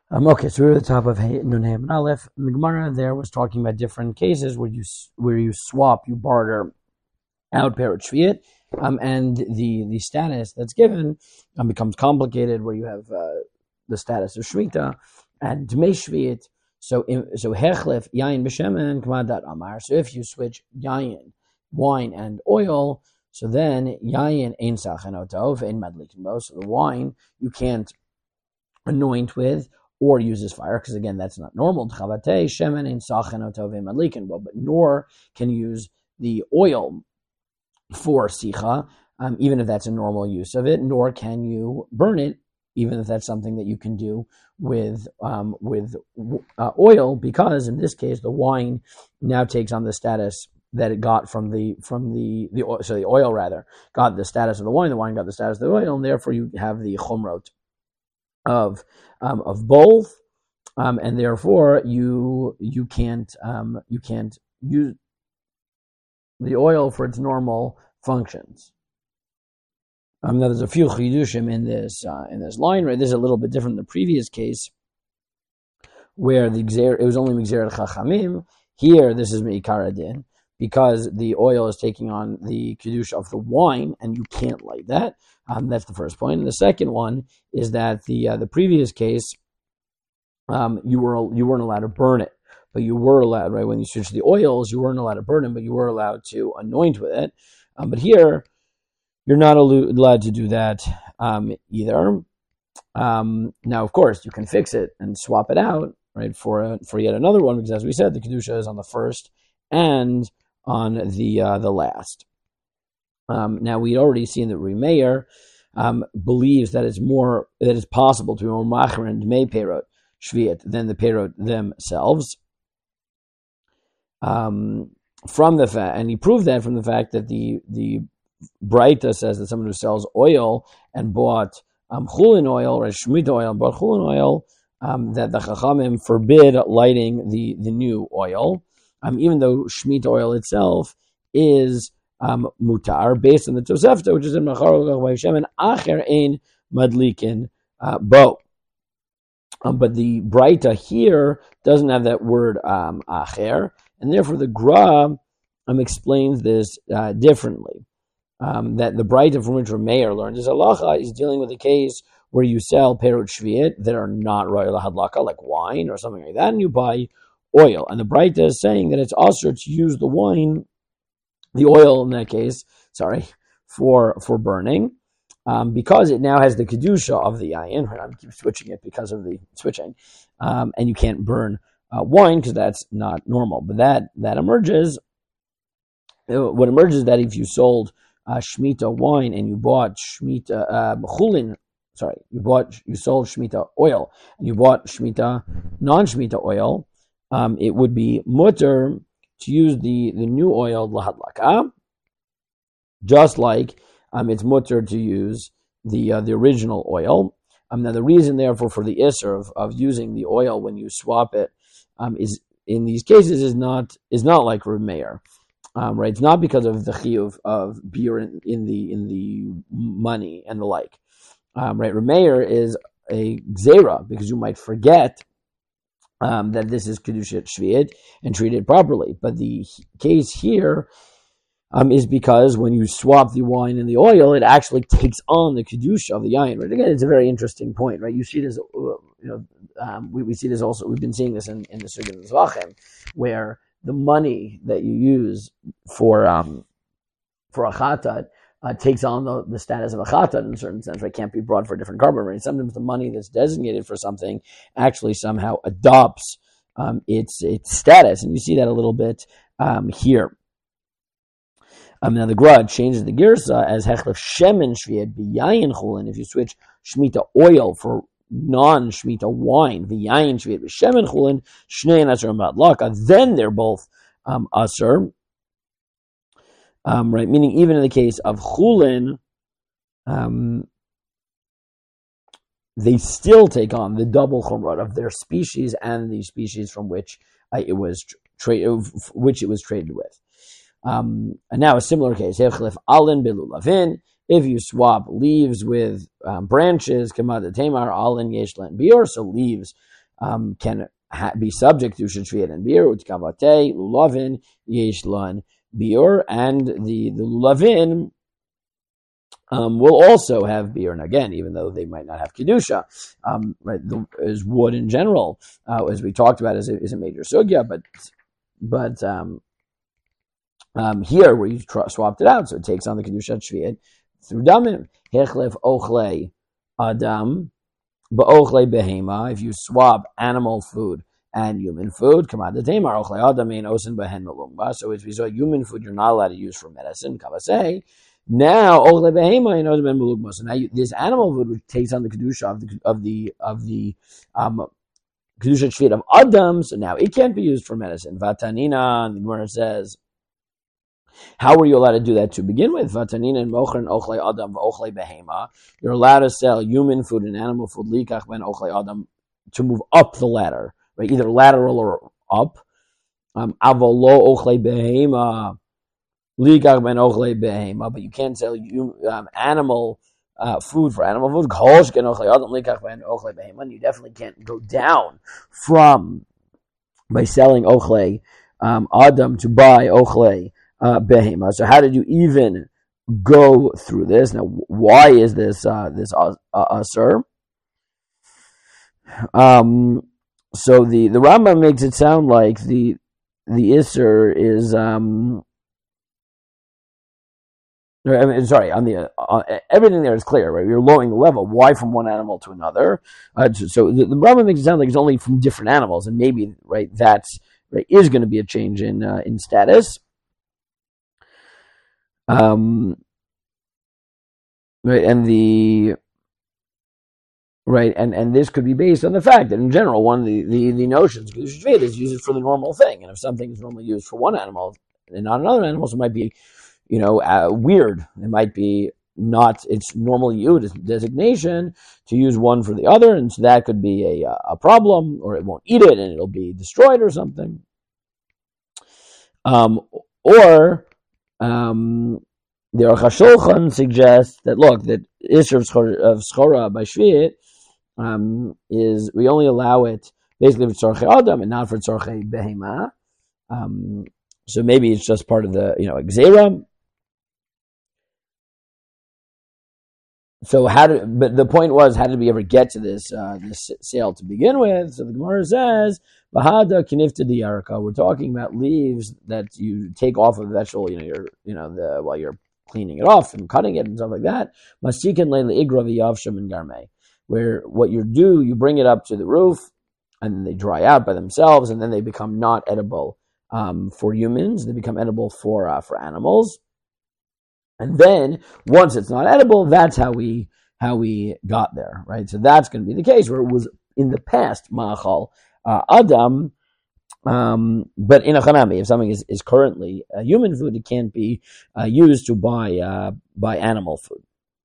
Okay, so we're at the top of Nun Hey and Aleph. The Gemara there was talking about different cases where you swap, you barter out Perot Shviat, and the status that's given becomes complicated, where you have the status of Shmita and Dmei Shviat. So Hechlef Yain B'Shemen Kamadat Amar. So if you switch Yain, wine, and oil, so then Yain Ein Sachenotov Ein Madlikin Bo. So the wine you can't anoint with or uses fire, because again, that's not normal. But nor can use the oil for sicha, even if that's a normal use of it, nor can you burn it, even if that's something that you can do with oil, because in this case, the wine now takes on the status that it got from the oil rather got the status of the wine got the status of the oil, and therefore you have the chumrot of both, and therefore you can't use the oil for its normal functions. Now there's a few chidushim in this line, right? This is a little bit different than the previous case, where it was only Migzeret Chachamim. Here, this is Meikar Adin, because the oil is taking on the kedusha of the wine, and you can't light that. That's the first point. And the second one is that the previous case, you weren't allowed to burn it, but you were allowed, right? When you switched the oils, you weren't allowed to burn it, but you were allowed to anoint with it. But here, you're not allowed to do that either. Now, of course, you can fix it and swap it out, right, for yet another one, because as we said, the kedusha is on the first and on the last. Now, we'd already seen that Rimeir believes that it's possible to be more macher and dmei perot shviat than the perot themselves. From the fact, and he proved that from the fact that the Braita says that someone who sells oil and bought chulin oil or shmita oil and bought chulin oil, that the Chachamim forbid lighting the new oil, even though shmita oil itself is mutar, based on the Tosefta, which is in Machar and Acher Ein Madlikin Bo. But the Braita here doesn't have that word Acher, and therefore the Gra explains this differently. That the Braita from which Meir learned is halacha is dealing with a case where you sell perot shviat that are not royal hadlaka, like wine or something like that, and you buy oil. And the Braita is saying that it's also to use the wine, the oil in that case, for burning, because it now has the kedusha of the ayin. Right? I keep switching it because of the switching, and you can't burn wine because that's not normal. But that emerges. What emerges is that if you sold Shemitah wine and you bought Shemitah chulin, you sold Shemitah oil and you bought Shemitah non-Shemitah oil, it would be mutter to use the new oil lahadlaka, just like it's mutter to use the original oil. Now the reason, therefore, for the isser of using the oil when you swap it is in these cases is not like Reb Meir. Right, it's not because of the chiyuv of beer in the money and the like. Right, Reb Meir is a gzera because you might forget that this is kedushat shviat and treat it properly. But the case here is because when you swap the wine and the oil, it actually takes on the kedusha of the yain. Right, again, it's a very interesting point. Right, you see this. We see this also. We've been seeing this in the Sugya of Zvachim, where the money that you use for a chatat takes on the status of a chatat in a certain sense. Right? Can't be brought for a different carbon. Right? Sometimes the money that's designated for something actually somehow adopts its status, and you see that a little bit here. Now the Gra changes the girsa as hechlef shemen shviat b'yayin chulin. If you switch shmita oil for non-shmita wine, v'yayin shviat b'shemen chulin, shnei aser madlaka, then they're both aser. Right, meaning even in the case of chulin, they still take on the double chumrah of their species and the species from which it was traded with. And now a similar case, hechlef alin belulavin. If you swap leaves with branches, kamad tamar alin yeshlan biur, so leaves can be subject to sheshviat and biur, utkavate lulavin yeshlan biur, and the lulavin will also have biur. And again, even though they might not have kedusha, right? As wood in general, as we talked about, is a major sugya, but here where you swapped it out, so it takes on the kedusha shviat through damim. Hechlef ochle adam ba'ochle behema. If you swap animal food and human food, kamad tamar ochle adam ein osin behen melumba. So if you saw human food, you're not allowed to use for medicine. Kavasei. Now ochle behema ein osin behen melumba. So now this animal food, which takes on the kedusha of the kedusha shviat of adam, so now it can't be used for medicine. Vatanina, and the Gemara says, how were you allowed to do that to begin with? Vatanina and mocher and ochle adam v'ochle behema. You're allowed to sell human food and animal food likach ben ochle adam to move up the ladder, right? Either lateral or up. Avolo ochle behema likach ben ochle behema, but you can't sell animal food for animal food. Kosh ben ochle adam likach ben ochle behema. And you definitely can't go down from by selling ochle adam to buy ochle behema. So how did you even go through this? Now, why is this asur? So the Rambam makes it sound like the isur is everything there is clear, right? You're lowering the level. Why from one animal to another? So the Rambam makes it sound like it's only from different animals, and maybe that's is going to be a change in status. And this could be based on the fact that in general, one of the notions is use it for the normal thing, and if something is normally used for one animal and not another animal, so it might be, weird. It might be not its normally used designation to use one for the other, and so that could be a problem, or it won't eat it and it'll be destroyed or something. The Aruch HaShulchan suggests that that Isser of Schora by Shvi'it is we only allow it basically for Tzorchei Adam and not for Tzorchei Behema. So maybe it's just part of the Gzeira. So but the point was, how did we ever get to this sale to begin with? So the Gemara says, "Bahada kinifta diyarka." We're talking about leaves that you take off of a vegetable, while you're cleaning it off and cutting it and stuff like that. Masikin leila igra v'yavsham and garmei, where what you do, you bring it up to the roof, and then they dry out by themselves, and then they become not edible for humans. They become edible for animals. And then once it's not edible, that's how we got there, right? So that's going to be the case where it was in the past ma'achal adam, but in a chanami, if something is currently human food, it can't be used to buy animal food.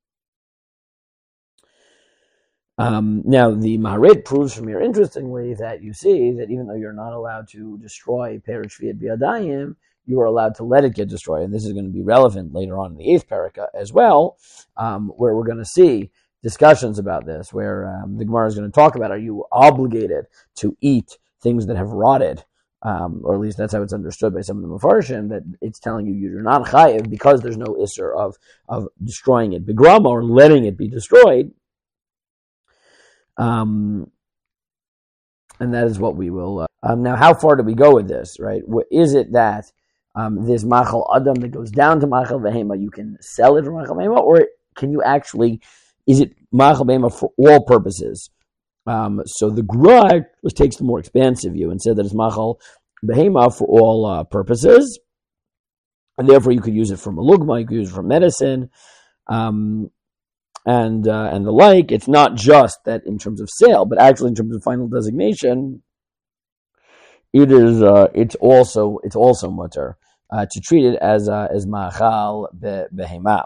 Now the Maharit proves from here, interestingly, that you see that even though you're not allowed to destroy Perish Shvi'at B'Yadayim, you are allowed to let it get destroyed. And this is going to be relevant later on in the 8th paraka as well, where we're going to see discussions about this, where the Gemara is going to talk about, are you obligated to eat things that have rotted? Or at least that's how it's understood by some of the Mefarshim, that it's telling you you're not chayiv because there's no isser of destroying it begrama or letting it be destroyed. And that is what we will. Now, how far do we go with this, right? Is it that this machal adam that goes down to machal vehema, you can sell it for machal vehema, or can you actually, is it machal vehema for all purposes? So the Gra takes the more expansive view and said that it's machal vehema for all purposes, and therefore you could use it for malugma, you could use it for medicine, and the like. It's not just that in terms of sale, but actually in terms of final designation, it is. It's also mutter to treat it as ma'achal behema.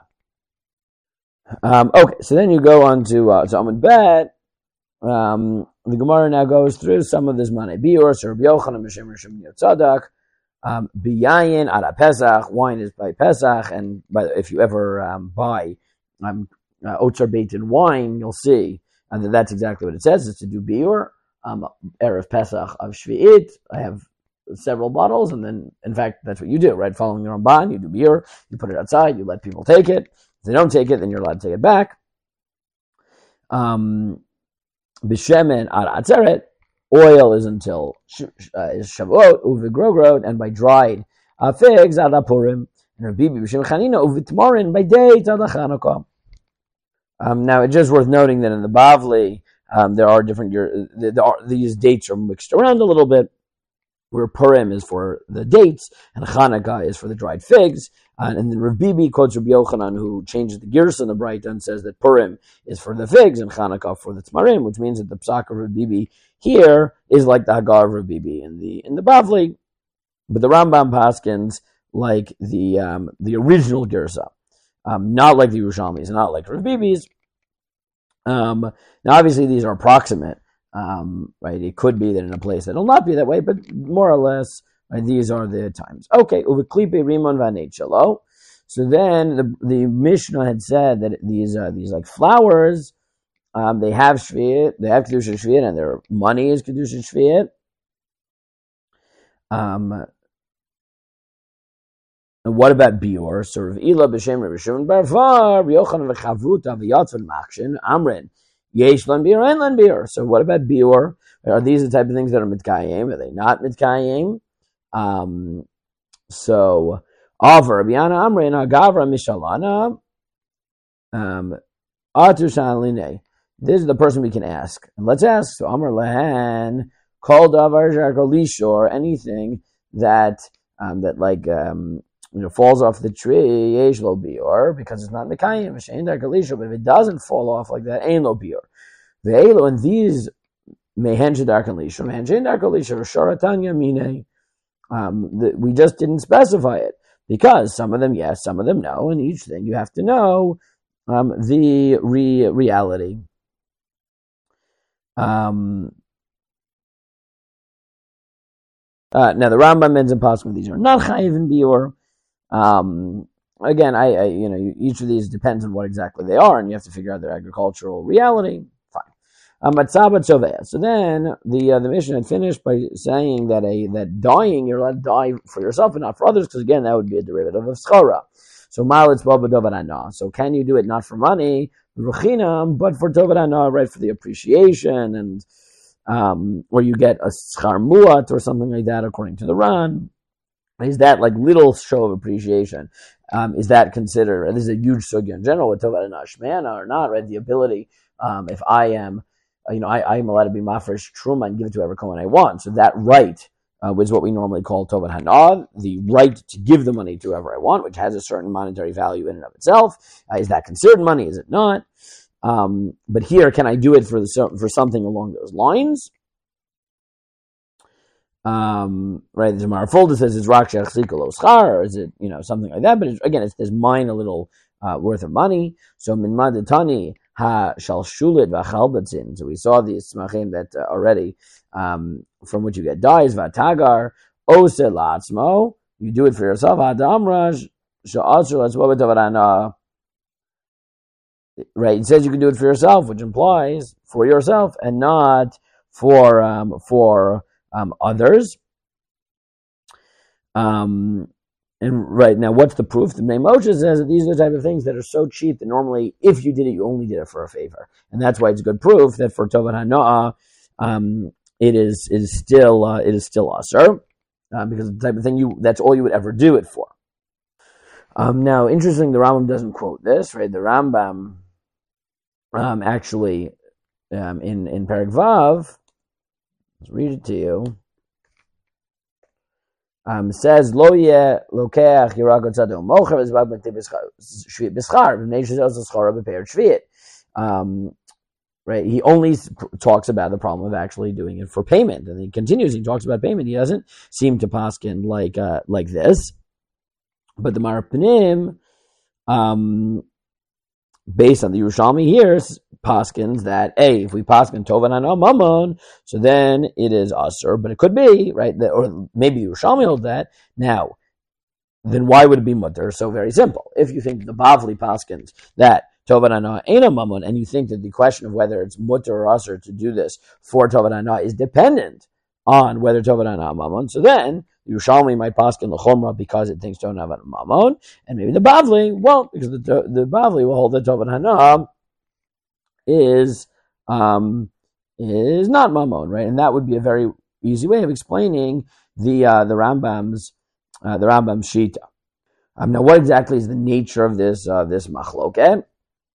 Okay, so then you go on to Amud Bet. The Gemara now goes through some of this money. Biur, Sir Yochanan, Mishem Rishim Yotzadak, Biyayin, Ara Pesach. Wine is by Pesach, and if you ever buy oats are baked in wine, you'll see, and that's exactly what it says. It's to do biur, erev Pesach of Shvi'it. I have several bottles, and then, in fact, that's what you do, right? Following the Ramban, you do biur, you put it outside, you let people take it. If they don't take it, then you're allowed to take it back. B'shemen ad atzeret, oil is until is Shavuot, uvigrogrod, and by dried figs ad Purim, and Rabbi b'shem Chanina uvitmarin by date ad Chanukah. Now, it's just worth noting that in the Bavli, there are different these dates are mixed around a little bit, where Purim is for the dates and Chanukah is for the dried figs. And then Rav Bibi quotes Rabbi Yochanan, who changes the Girsa in the Breita and says that Purim is for the figs and Chanukah for the Tmarim, which means that the Psak of Rav Bibi here is like the Hagar of Rav Bibi in the Bavli. But the Rambam paskins like the original Girsa, not like the Yerushalmis, not like Rav Bibi's. Now, obviously, these are approximate. Right, it could be that in a place it'll not be that way, but more or less, right, these are the times. Okay, uveklipe rimon vaneit shalo. So then the Mishnah had said that these like flowers, they have shvi'it, they have kedusha shvi'it, and their money is kedusha shvi'it. And what about biur? So Rav Ila b'shem Rav Shimon bar Var, Yochanan v'chavruta v'yatzon machshin amrin. Yesh lan biur and lan biur. So what about biur? Are these the type of things that are mitkayim? Are they not mitkayim? So Avar Biana Amrin Agavra Mishalana Atushan Line. This is the person we can ask. And let's ask. So Amr Lahan called Avar Jargalisho, or anything that falls off the tree, Yesh lo biur, because it's not Mikayim, Shein Jargalisho, but if it doesn't fall off like that, Ein lo biur. Ve'elo, and these Mehen Shadar Kalisho, Mehen Shadar Kalisho, Sharatanya Mine. We just didn't specify it because some of them yes, some of them no, and each thing you have to know the reality. Now the Rambam ends in possible these are not chayiv and biur. Again, each of these depends on what exactly they are, and you have to figure out their agricultural reality. So then the Mishnah had finished by saying that dying, you're allowed to die for yourself and not for others, because again, that would be a derivative of schara. So so can you do it not for money, but for tovat, right, for the appreciation, and or you get a schar muat or something like that, according to the Ran. Is that like little show of appreciation? Is that considered? This is a huge sugya in general with tovat shmana or not, right? The ability, if I am. I am allowed to be mafresh truma and give it to whoever Kohen I want. So that right is what we normally call tovat hanah, the right to give the money to whoever I want, which has a certain monetary value in and of itself. Is that considered money? Is it not? But here, can I do it for something along those lines? Right, the Gemara Folda says it's rak she'achzika schar, or is it something like that? But again, there's mine a little worth of money. So min madatani. Ha-shal-shulit v'achalbatzin. So we saw these smachim that already, from which you get dyes, v'atagar, ose la'atzmo, you do it for yourself, ha-damraj, sha'atzur l'tzmo b'tavarana. Right, it says you can do it for yourself, which implies for yourself and not for others. And right now, what's the proof? The Bnei Moshe says that these are the type of things that are so cheap that normally, if you did it, you only did it for a favor, and that's why it's good proof that for tovat hana'ah, it is still asur, because the type of thing that's all you would ever do it for. Now, interesting, the Rambam doesn't quote this, right? The Rambam actually in Perek Vav, let's read it to you. Says lo ye lokeach yiragot tzadok mocher is bag shvi'it b'schar v'nei shezos schara b'peir shvi'it. Right, he only talks about the problem of actually doing it for payment, and he continues. He talks about payment. He doesn't seem to paskin like this, but the Marpanim, based on the Yerushalmi here, paskins that if we paskin tovat hana'ah mamon, so then it is asur, but it could be right, or maybe Yerushalmi hold that. Now, then why would it be mutter? So very simple. If you think the Bavli paskins that Tovat Hana Eina Mamon, and you think that the question of whether it's mutter or usher to do this for Tovat Hana is dependent on whether Tovat Hana Mamon, so then Yerushalmi might paskin l'chomra because it thinks Tovat Hana Mamon, and maybe the Bavli won't, because the Bavli will hold that Tovat Hana is not Mamon, right? And that would be a very easy way of explaining the Rambam's Shita. Now, what exactly is the nature of this machloket?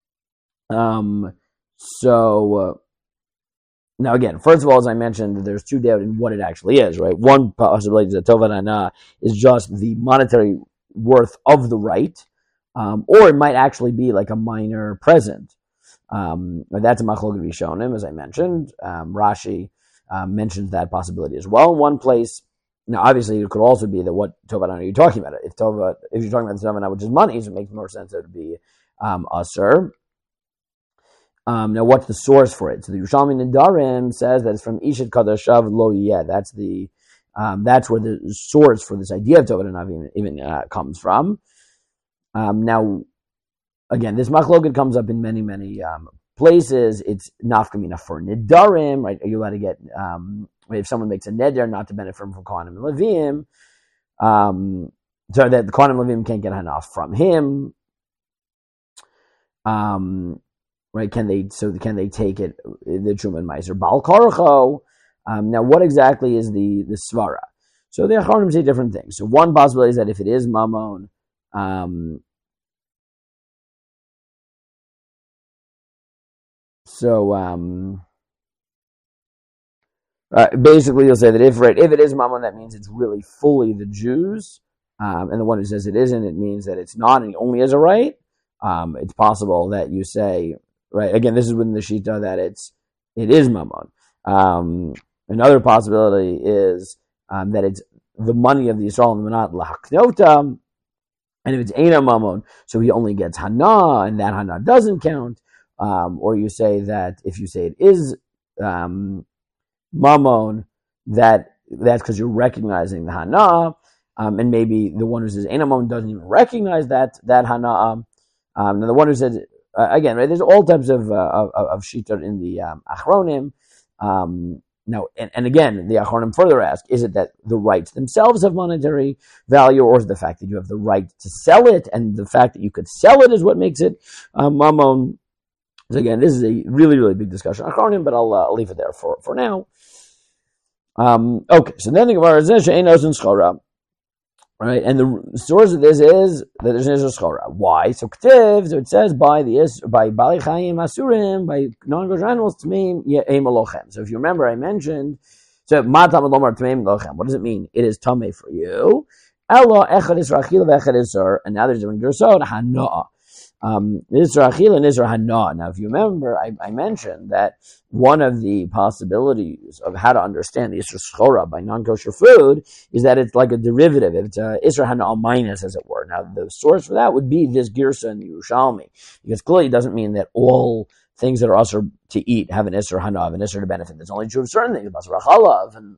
Now again, first of all, as I mentioned, there's two doubt in what it actually is, right? One possibility is that Tovat Hana is just the monetary worth of the right, or it might actually be like a minor present. That's a machloket rishonim, as I mentioned. Rashi mentions that possibility as well in one place. Now, obviously, it could also be that what Tovat Hana are you talking about? If you're talking about the Tovat Hana, which is money, so it makes more sense that it would be asur. Now, what's the source for it? So the Yerushalmi Nedarim says that it's from Ishet Kadashav Lo Yeh. That's where the source for this idea of Tovat Hana even comes from. Now, again, this machloket comes up in many, many places. It's nafkamina for Nedarim, right? Are you allowed to get if someone makes a neder not to benefit from Kohanim and Levim, so that the Kohanim and Levim can't get Hana from him, right? Can they take it, the Truma and Meiser Bal Korcho? Now, what exactly is the svara? So the Acharonim say different things. So one possibility is that if it is Mamon, basically, you'll say that if it is Mammon, that means it's really fully the Jews, and the one who says it isn't, it means that it's not, and he only has a right. It's possible that you say, right? Again, this is within the Shita that it is Mammon. Another possibility is that it's the money of the Yisrael and the Manat Lahaknota, and if it's Eina Mammon, so he only gets Hana, and that Hana doesn't count. Or you say that if you say it is Mamon, that's because you're recognizing the Hana, and maybe the one who says Eina Mamon doesn't even recognize that Hana. And the one who says again, right? There's all types of shita in the Achronim. Now, and again, the Achronim further ask: is it that the rights themselves have monetary value, or is it the fact that you have the right to sell it, and the fact that you could sell it is what makes it Mamon? So again, this is a really, really big discussion on Achronim, but I'll leave it there for now. Okay, so then the Gemara says she'enos and schora, right? And the source of this is that there's no schora. Why? So it says by Bali Chayim Asurim, by non-kosher animals Tmeim Ye'em Lochem. So if you remember, I mentioned Ma Tamad Lomar Tmeim Lochem. What does it mean? It is tamei for you. Elo Echad Isra Achila V'Echad Isra, and now there's different gersot Hana. Isra Achila and Isra Hana. Now, if you remember, I mentioned that one of the possibilities of how to understand the Isra Schora by non-kosher food is that it's like a derivative. It's a Isra Hana minus, as it were. Now, the source for that would be this Girsa in Yerushalmi, because clearly it doesn't mean that all things that are usher to eat have an Isra Hana, an Isra to benefit. That's only true of certain things, Basar Chalav, and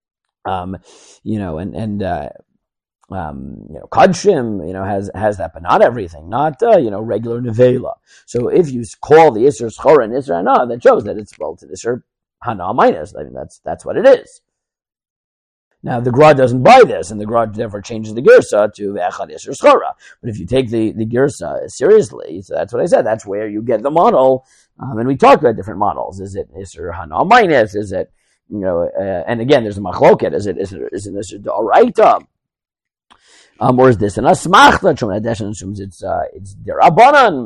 Kadshim, has that, but not everything, not, regular Nevela. So if you call the Isser Schora and Isser Hana, that shows that it's relative to Isser Hana minus. I mean, that's what it is. Now, the Gra doesn't buy this, and the Gra therefore changes the Girsa to Echad Isser Schora. But if you take the Girsa seriously, so that's what I said, that's where you get the model, and we talked about different models. Is it Isser Hana minus? Is it, and again, there's a machloket. Is it Isser D'Oraita? Or is this an asmachta? Shmuel Adeshan assumes it's derabanan.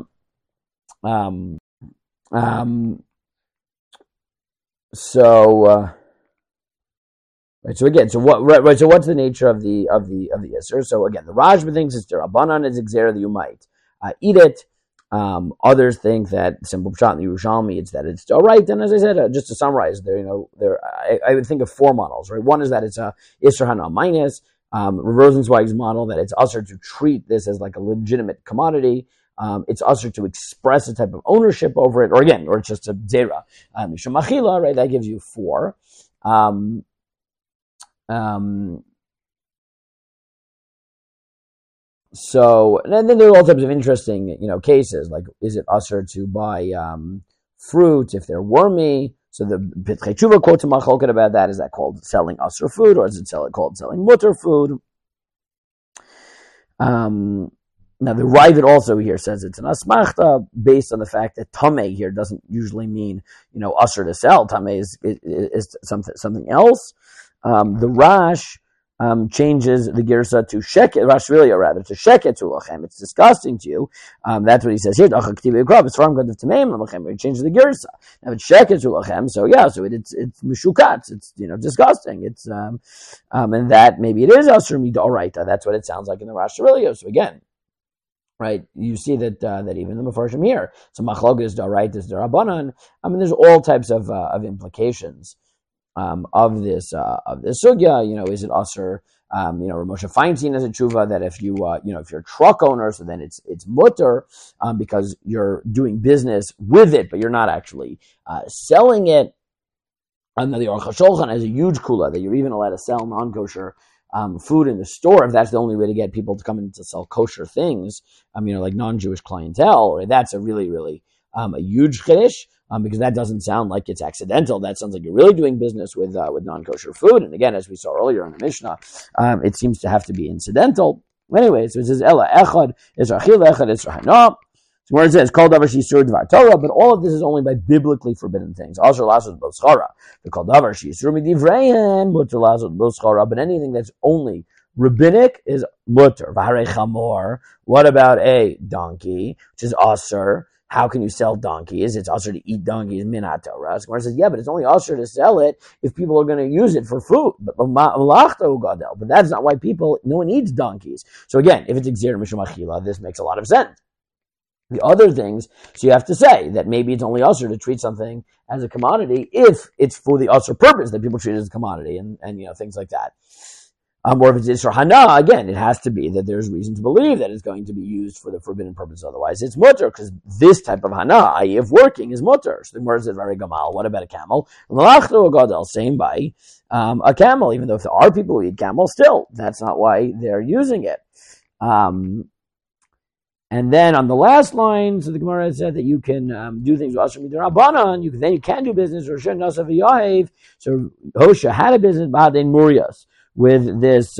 Right. So again, so what's the nature of the Isser? So again, the Rashba thinks it's derabanan, is exer that you might eat it. Others think that simple pshat in the Yerushalmi, it's that it's right. And as I said, just to summarize, I would think of four models. Right. One is that it's a Isser Hana minus. Rosenzweig's model that it's usher to treat this as like a legitimate commodity. It's usher to express a type of ownership over it, or it's just a zera. Mishum Achila, right? That gives you four. So, and then there are all types of interesting, cases, like is it usher to buy fruit if they're wormy? So the Pitkei Tshuva quotes a machlokes about that. Is that called selling usher food, or is it called selling mutter food? Now the Ravid also here says it's an asmachta based on the fact that tameh here doesn't usually mean usher to sell. Tameh is something else. The Rash changes the girsa to sheket, Rashvilia rather, to sheket to lachem. It's disgusting to you. That's what he says here. It's from God of Tameim lachem. He changes the girsa. Now it's sheket to lachem. So yeah, so it's mishukat. It's disgusting. It's and that maybe it is asur midoraita. That's what it sounds like in the Rashvilia. So again, right, you see that even the Mefarshim here, so machlokas daraitis darabanan. I mean, there's all types of implications of this sugya. Is it usher? Moshe Feinstein has a tshuva that if if you're a truck owner, so then it's mutter because you're doing business with it, but you're not actually selling it. And the Aruch HaShulchan has a huge kula that you're even allowed to sell non-kosher food in the store if that's the only way to get people to come in to sell kosher things. Like non-Jewish clientele. Right? That's a really, really a huge chiddush. Because that doesn't sound like it's accidental. That sounds like you're really doing business with non-kosher food. And again, as we saw earlier in the Mishnah, it seems to have to be incidental. Anyway, so it says Ela Echad Israchil Echad Israhana. So where it says Kol Davar Sheisur Dvar Torah, but all of this is only by biblically forbidden things. Also Lasot Boschara. The Kol Davar Sheisur Midivreim Mutter Lasot Boschara. But anything that's only rabbinic is mutter. V'harei Chamor. What about a donkey, which is asur? How can you sell donkeys? It's usher to eat donkeys, minat Torah. Gemara says, yeah, but it's only usher to sell it if people are going to use it for food. But that's not why no one eats donkeys. So again, if it's exer mishum achila, this makes a lot of sense. The other things, so you have to say that maybe it's only usher to treat something as a commodity if it's for the usher purpose that people treat it as a commodity and things like that. Or if it's Isra Hana, again, it has to be that there's reason to believe that it's going to be used for the forbidden purpose. Otherwise, it's mutter, because this type of Hana, i.e. of working, is mutter. So the Gemara says, very gamal. What about a camel? Same by a camel, even though if there are people who eat camel, still, that's not why they're using it. And then on the last line, so the Gemara said that you can do things with Asher Midrabanan. You can do business. So Hosha had a business Ba'adein Murias with this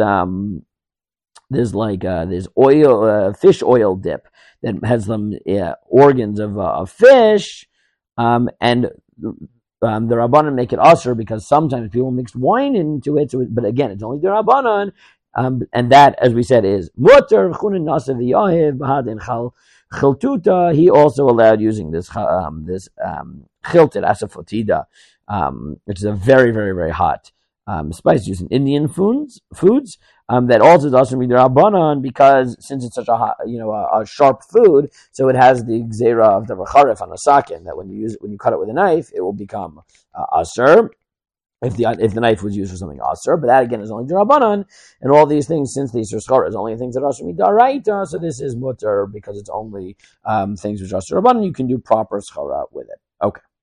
oil, fish oil dip that has some organs of fish, and the Rabbanan make it usher because sometimes people mix wine into it. But again, it's only the Rabbanan. And that, as we said, is mutter. He also allowed using this chilted asafotida, which is a very, very, very hot spice used in Indian foods. That also doesn't mean Rabbanan because since it's such a hot, a sharp food, so it has the gzera of the recharef on a sakin that when you cut it with a knife, it will become aser. If the knife was used for something aser, but that again is only Rabbanan, and all these things since the Isur Schara is only things that are aser midaraita, so this is mutter because it's only things which are aser Rabbanan. You can do proper schara with it. Okay.